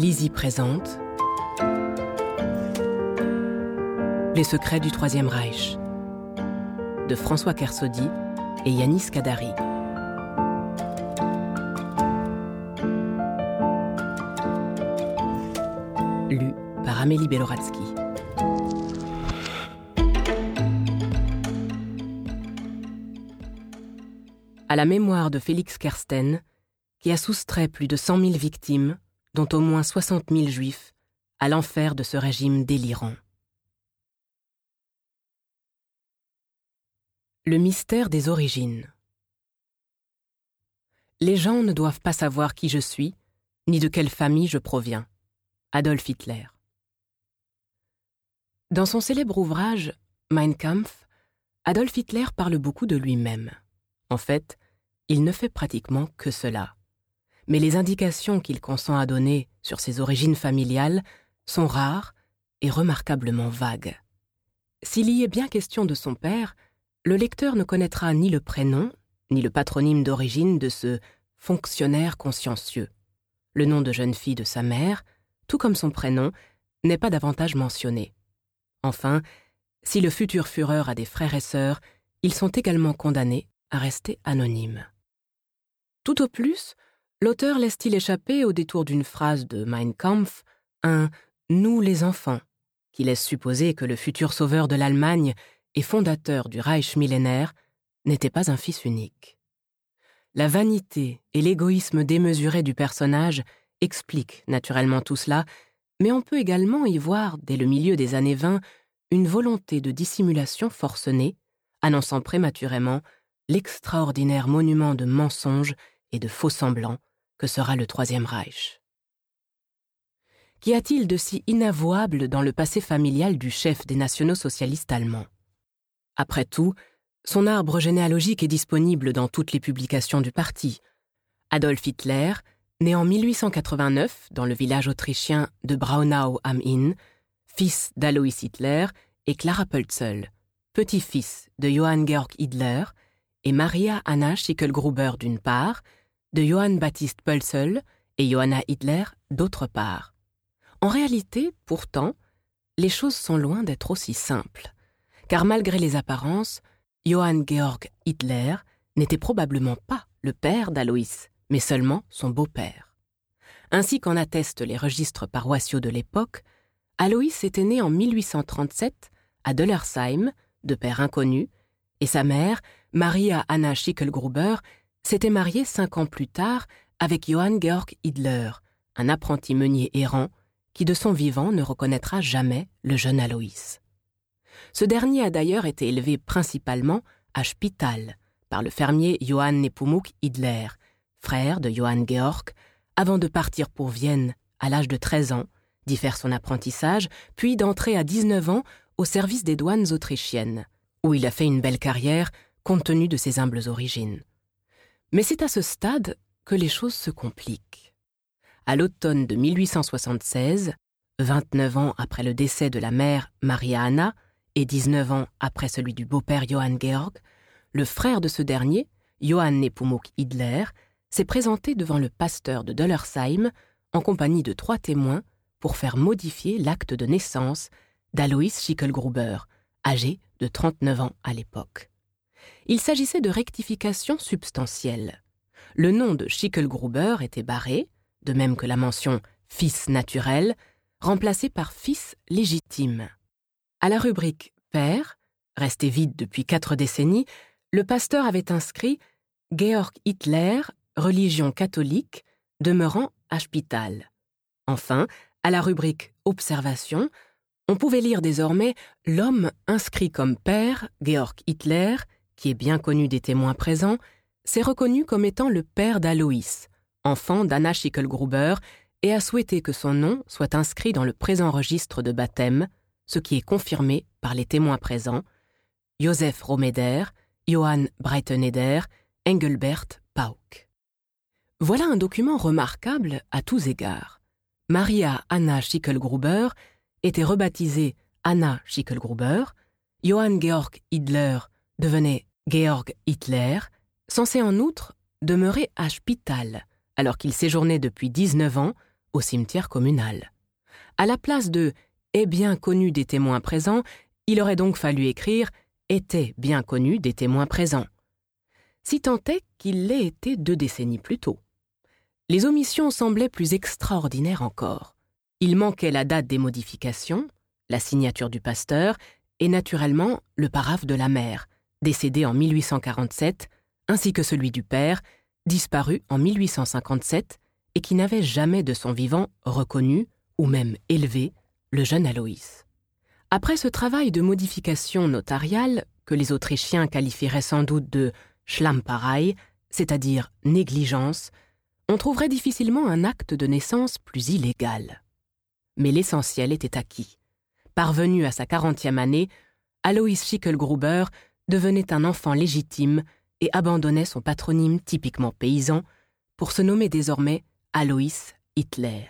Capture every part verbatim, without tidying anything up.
Lizzie présente Les secrets du Troisième Reich de François Kersaudy et Yanis Kadari. Lu par Amélie Beloradsky. À la mémoire de Félix Kersten, qui a soustrait plus de cent mille victimes, dont au moins soixante mille juifs, à l'enfer de ce régime délirant. Le mystère des origines. Les gens ne doivent pas savoir qui je suis, ni de quelle famille je proviens. Adolf Hitler. Dans son célèbre ouvrage « Mein Kampf », Adolf Hitler parle beaucoup de lui-même. En fait, il ne fait pratiquement que cela. Mais les indications qu'il consent à donner sur ses origines familiales sont rares et remarquablement vagues. S'il y est bien question de son père, le lecteur ne connaîtra ni le prénom, ni le patronyme d'origine de ce fonctionnaire consciencieux. Le nom de jeune fille de sa mère, tout comme son prénom, n'est pas davantage mentionné. Enfin, si le futur Führer a des frères et sœurs, ils sont également condamnés à rester anonymes. Tout au plus, l'auteur laisse-t-il échapper au détour d'une phrase de Mein Kampf un « nous les enfants » qui laisse supposer que le futur sauveur de l'Allemagne et fondateur du Reich millénaire n'était pas un fils unique. La vanité et l'égoïsme démesuré du personnage expliquent naturellement tout cela, mais on peut également y voir, dès le milieu des années vingt, une volonté de dissimulation forcenée, annonçant prématurément l'extraordinaire monument de mensonges et de faux-semblants que sera le Troisième Reich. Qu'y a-t-il de si inavouable dans le passé familial du chef des nationaux-socialistes allemands ? Après tout, son arbre généalogique est disponible dans toutes les publications du parti. Adolf Hitler, né en mille huit cent quatre-vingt-neuf dans le village autrichien de Braunau am Inn, fils d'Alois Hitler et Clara Pölzl, petit-fils de Johann Georg Hitler et Maria Anna Schicklgruber d'une part, de Johann Baptist Pölzl et Johanna Hitler d'autre part. En réalité, pourtant, les choses sont loin d'être aussi simples, car malgré les apparences, Johann Georg Hitler n'était probablement pas le père d'Alois, mais seulement son beau-père. Ainsi qu'en attestent les registres paroissiaux de l'époque, Alois était né en mille huit cent trente-sept à Döllersheim, de père inconnu, et sa mère, Maria Anna Schicklgruber, s'était mariée cinq ans plus tard avec Johann Georg Hitler, un apprenti meunier errant qui de son vivant ne reconnaîtra jamais le jeune Alois. Ce dernier a d'ailleurs été élevé principalement à Spital par le fermier Johann Nepomuk Hitler, frère de Johann Georg, avant de partir pour Vienne à l'âge de treize ans, d'y faire son apprentissage, puis d'entrer à dix-neuf ans au service des douanes autrichiennes, où il a fait une belle carrière compte tenu de ses humbles origines. Mais c'est à ce stade que les choses se compliquent. À l'automne de mille huit cent soixante-seize, vingt-neuf ans après le décès de la mère Maria Anna et dix-neuf ans après celui du beau-père Johann Georg, le frère de ce dernier, Johann Nepomuk Hitler, s'est présenté devant le pasteur de Döllersheim en compagnie de trois témoins pour faire modifier l'acte de naissance d'Alois Schicklgruber, âgé de trente-neuf ans à l'époque. Il s'agissait de rectifications substantielles. Le nom de Schicklgruber était barré, de même que la mention « fils naturel », remplacé par « fils légitime ». À la rubrique « père », restée vide depuis quatre décennies, le pasteur avait inscrit « Georg Hitler, religion catholique, demeurant à Spital ». Enfin, à la rubrique « Observation », on pouvait lire désormais l'homme inscrit comme père, Georg Hitler, qui est bien connu des témoins présents, s'est reconnu comme étant le père d'Alois, enfant d'Anna Schicklgruber, et a souhaité que son nom soit inscrit dans le présent registre de baptême, ce qui est confirmé par les témoins présents, Joseph Romeder, Johann Breiteneder, Engelbert Pauck. Voilà un document remarquable à tous égards. Maria Anna Schicklgruber était rebaptisée Anna Schicklgruber, Johann Georg Hitler devenait Georg Hitler, censé en outre demeurer à Spital, alors qu'il séjournait depuis dix-neuf ans au cimetière communal. À la place de « est bien connu des témoins présents », il aurait donc fallu écrire « était bien connu des témoins présents », si tant est qu'il l'ait été deux décennies plus tôt. Les omissions semblaient plus extraordinaires encore. Il manquait la date des modifications, la signature du pasteur et naturellement le paraphe de la mère, décédée en mille huit cent quarante-sept, ainsi que celui du père, disparu en mille huit cent cinquante-sept et qui n'avait jamais de son vivant reconnu ou même élevé le jeune Aloïs. Après ce travail de modification notariale, que les Autrichiens qualifieraient sans doute de « Schlamperei », c'est-à-dire négligence, on trouverait difficilement un acte de naissance plus illégal. Mais l'essentiel était acquis. Parvenu à sa quarantième année, Aloïs Schicklgruber devenait un enfant légitime et abandonnait son patronyme typiquement paysan pour se nommer désormais Aloïs Hitler.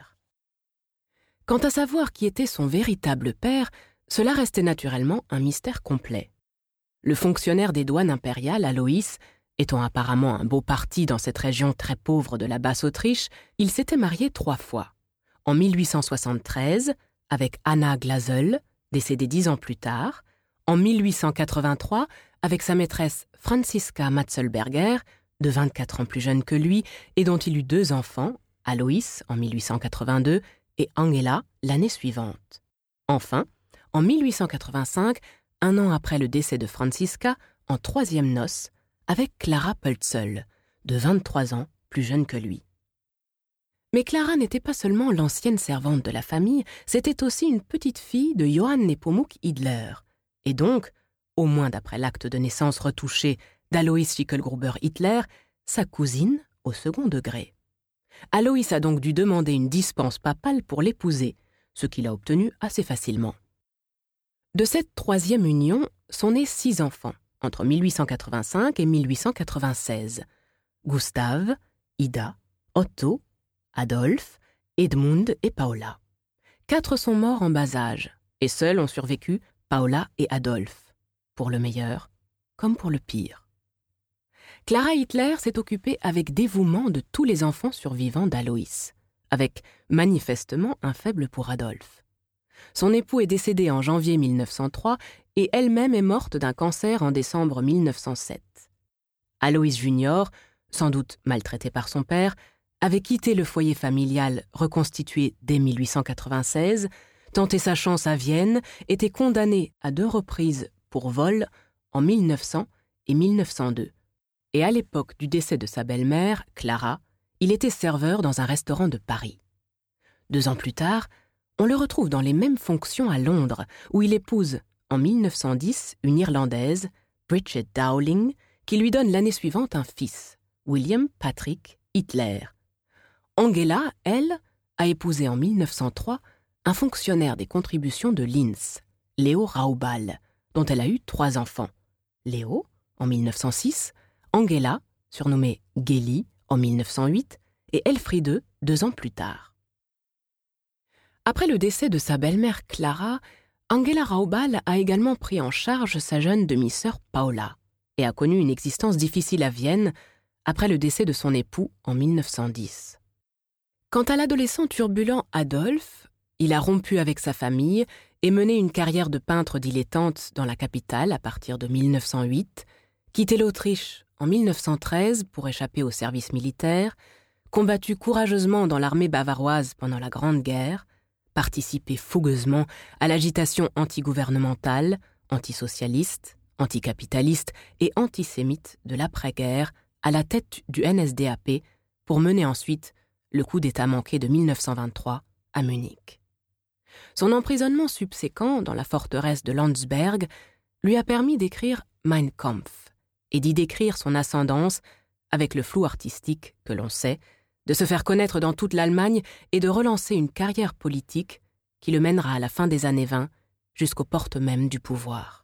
Quant à savoir qui était son véritable père, cela restait naturellement un mystère complet. Le fonctionnaire des douanes impériales, Aloïs, étant apparemment un beau parti dans cette région très pauvre de la Basse-Autriche, il s'était marié trois fois. En mille huit cent soixante-treize, avec Anna Glasel, décédée dix ans plus tard, en mille huit cent quatre-vingt-trois, avec sa maîtresse Franziska Matzelberger, de vingt-quatre ans plus jeune que lui, et dont il eut deux enfants, Aloïs en mille huit cent quatre-vingt-deux et Angela l'année suivante. Enfin, en mille huit cent quatre-vingt-cinq, un an après le décès de Franziska, en troisième noces, avec Clara Pölzl, de vingt-trois ans plus jeune que lui. Mais Clara n'était pas seulement l'ancienne servante de la famille, c'était aussi une petite fille de Johann Nepomuk Hitler, et donc, au moins d'après l'acte de naissance retouché d'Aloïs Schicklgruber Hitler, sa cousine au second degré. Aloïs a donc dû demander une dispense papale pour l'épouser, ce qu'il a obtenu assez facilement. De cette troisième union sont nés six enfants, entre mille huit cent quatre-vingt-cinq et mille huit cent quatre-vingt-seize. Gustave, Ida, Otto, Adolphe, Edmund et Paola. Quatre sont morts en bas âge, et seuls ont survécu Paola et Adolphe, pour le meilleur comme pour le pire. Clara Hitler s'est occupée avec dévouement de tous les enfants survivants d'Aloïs, avec manifestement un faible pour Adolphe. Son époux est décédé en janvier mille neuf cent trois et elle-même est morte d'un cancer en décembre mille neuf cent sept. Aloïs Junior, sans doute maltraité par son père, avait quitté le foyer familial reconstitué dès mille huit cent quatre-vingt-seize, tenté sa chance à Vienne, était condamné à deux reprises pour vol en mille neuf cents et mille neuf cent deux. Et à l'époque du décès de sa belle-mère, Clara, il était serveur dans un restaurant de Paris. Deux ans plus tard, on le retrouve dans les mêmes fonctions à Londres, où il épouse, en mille neuf cent dix, une Irlandaise, Bridget Dowling, qui lui donne l'année suivante un fils, William Patrick Hitler. Angela, elle, a épousé en mille neuf cent trois un fonctionnaire des contributions de Linz, Léo Raubal, dont elle a eu trois enfants. Léo, en mille neuf cent six, Angela, surnommée Gélie, en mille neuf cent huit, et Elfriede, deux ans plus tard. Après le décès de sa belle-mère Clara, Angela Raubal a également pris en charge sa jeune demi-sœur Paola et a connu une existence difficile à Vienne après le décès de son époux en mille neuf cent dix. Quant à l'adolescent turbulent Adolphe, il a rompu avec sa famille et mené une carrière de peintre dilettante dans la capitale à partir de mille neuf cent huit, quitté l'Autriche en mille neuf cent treize pour échapper au service militaire, combattu courageusement dans l'armée bavaroise pendant la Grande Guerre, participé fougueusement à l'agitation antigouvernementale, antisocialiste, anticapitaliste et antisémite de l'après-guerre à la tête du N S D A P pour mener ensuite le coup d'État manqué de mille neuf cent vingt-trois à Munich. Son emprisonnement subséquent dans la forteresse de Landsberg lui a permis d'écrire Mein Kampf et d'y décrire son ascendance avec le flou artistique que l'on sait, de se faire connaître dans toute l'Allemagne et de relancer une carrière politique qui le mènera à la fin des années vingt jusqu'aux portes mêmes du pouvoir.